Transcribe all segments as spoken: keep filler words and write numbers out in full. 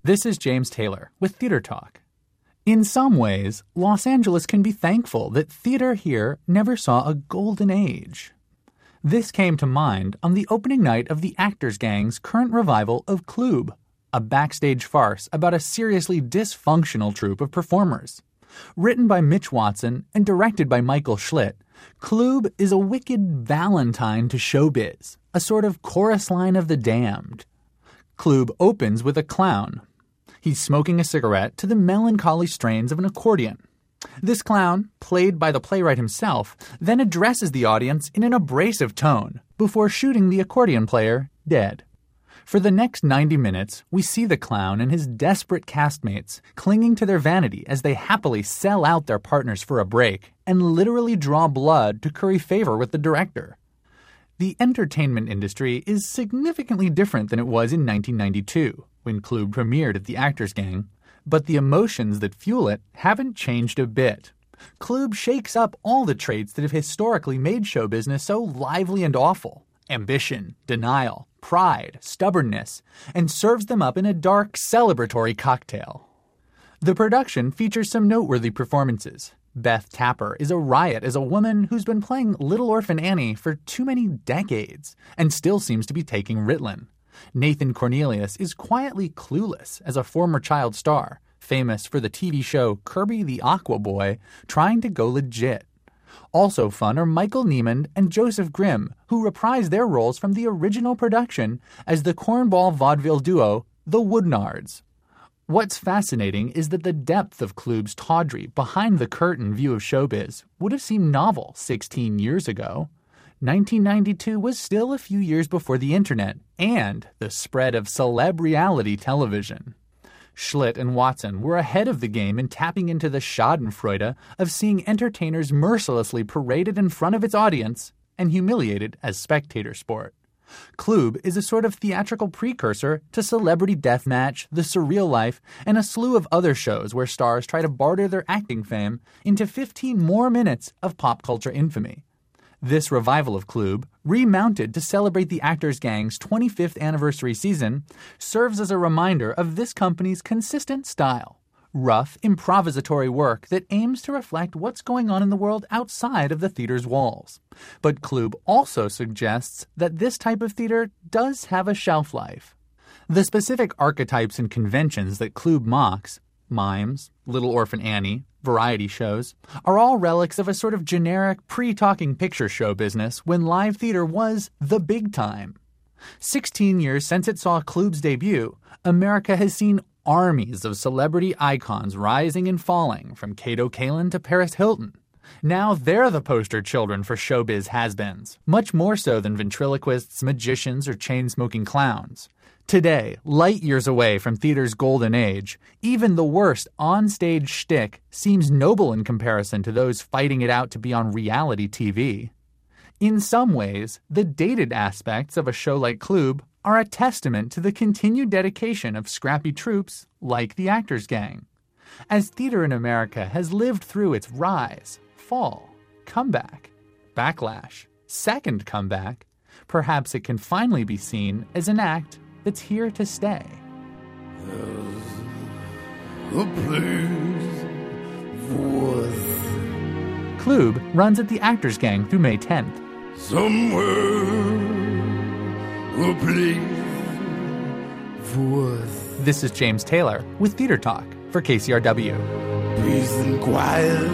This is James Taylor with Theater Talk. In some ways, Los Angeles can be thankful that theater here never saw a golden age. This came to mind on the opening night of the Actors Gang's current revival of Klub, a backstage farce about a seriously dysfunctional troupe of performers. Written by Mitch Watson and directed by Michael Schlitt, Klub is a wicked Valentine to showbiz, a sort of chorus line of the damned. Klub opens with a clown. He's smoking a cigarette to the melancholy strains of an accordion. This clown, played by the playwright himself, then addresses the audience in an abrasive tone before shooting the accordion player dead. For the next ninety minutes, we see the clown and his desperate castmates clinging to their vanity as they happily sell out their partners for a break and literally draw blood to curry favor with the director. The entertainment industry is significantly different than it was in nineteen ninety-two, when Klub premiered at the Actors Gang, but the emotions that fuel it haven't changed a bit. Klub shakes up all the traits that have historically made show business so lively and awful: ambition, denial, pride, stubbornness, and serves them up in a dark, celebratory cocktail. The production features some noteworthy performances. Beth Tapper is a riot as a woman who's been playing Little Orphan Annie for too many decades and still seems to be taking Ritalin. Nathan Cornelius is quietly clueless as a former child star, famous for the T V show Kirby the Aqua Boy, trying to go legit. Also fun are Michael Neiman and Joseph Grimm, who reprise their roles from the original production as the cornball vaudeville duo, the Woodnards. What's fascinating is that the depth of Klub's tawdry, behind-the-curtain view of showbiz would have seemed novel sixteen years ago. nineteen ninety-two was still a few years before the internet and the spread of celeb reality television. Schlitt and Watson were ahead of the game in tapping into the schadenfreude of seeing entertainers mercilessly paraded in front of its audience and humiliated as spectator sport. Klub is a sort of theatrical precursor to Celebrity Deathmatch, The Surreal Life, and a slew of other shows where stars try to barter their acting fame into fifteen more minutes of pop culture infamy. This revival of Klub, remounted to celebrate the Actors Gang's twenty-fifth anniversary season, serves as a reminder of this company's consistent style. Rough, improvisatory work that aims to reflect what's going on in the world outside of the theater's walls. But Klub also suggests that this type of theater does have a shelf life. The specific archetypes and conventions that Klub mocks, mimes, Little Orphan Annie, variety shows, are all relics of a sort of generic pre-talking picture show business when live theater was the big time. Sixteen years since it saw Klub's debut, America has seen armies of celebrity icons rising and falling, from Kato Kaelin to Paris Hilton. Now they're the poster children for showbiz has-beens, much more so than ventriloquists, magicians, or chain-smoking clowns. Today, light years away from theater's golden age, even the worst on-stage shtick seems noble in comparison to those fighting it out to be on reality T V. In some ways, the dated aspects of a show like Klub are a testament to the continued dedication of scrappy troupes like the Actors Gang. As theater in America has lived through its rise, fall, comeback, backlash, second comeback, perhaps it can finally be seen as an act that's here to stay. There's a place for us. Klub runs at the Actors Gang through May tenth. Somewhere, a place for us. This is James Taylor with Theater Talk for K C R W. Peace and quiet,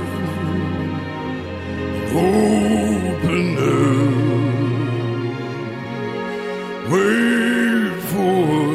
open air. Wait for